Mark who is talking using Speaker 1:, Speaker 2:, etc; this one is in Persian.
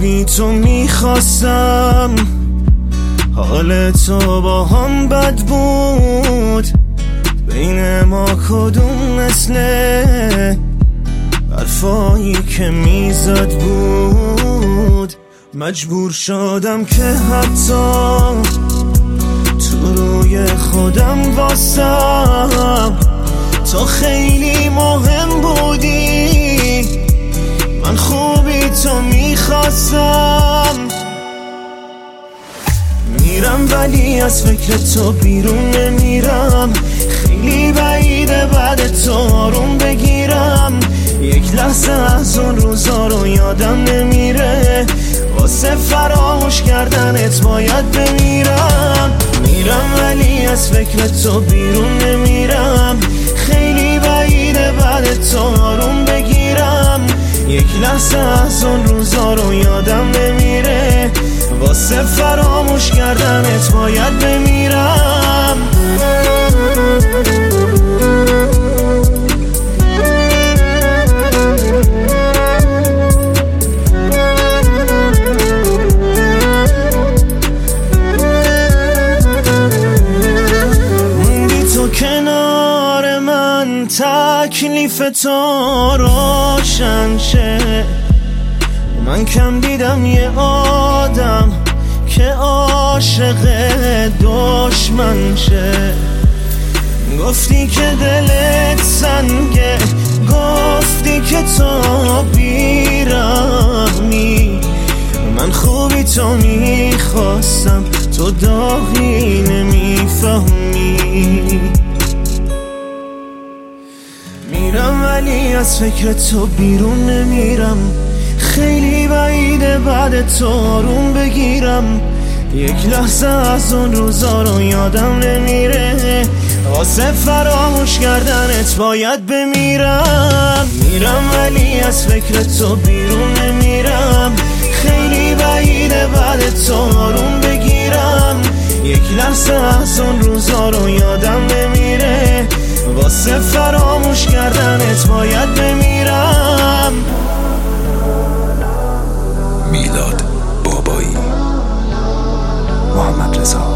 Speaker 1: بی تو میخواستم، حال تو با هم بد بود، بین ما کدوم مثله حرفایی که میزد بود. مجبور شدم که حتی تو روی خودم واسم تو خیلی مهم بودی، من خوبی تو میخواستم. میرم ولی از فکر تو بیرون نمیرم، خیلی بعیده بعد تو آروم بگیرم. یک لحظه از اون روزا رو یادم نمیره، واسه فراموش کردنت باید بمیرم. میرم ولی از فکر تو بیرون نمیرم، خیلی بعیده بعد تو آروم بگیرم. یک لحظه از اون روزا رو یادم نمیره، واسه فراموش کردنت باید بمیرم. موندی تو کنار من، تکلیف تو روشن شه. من کم دیدم یه آدم که عاشق دشمن شه. گفتی که دلت سنگه، گفتی که تو بیرحمی، من خوبی تو میخواستم، تو داغی نمیفهمی. میرم ولی از فکر تو بیرون نمیرم، خیلی بعیده بعد تو آروم بگیرم. یک لحظه از اون روزا رو یادم نمیره، واسه فراموش کردنت باید بمیرم. میرم ولی از فکر تو بیرون نمیرم، خیلی بعیده بعد تو آروم بگیرم. یک لحظه از اون روزا رو یادم نمیره، واسه فراموش کردنت باید بمیرم.
Speaker 2: میلاد بابایی، محمد رضا.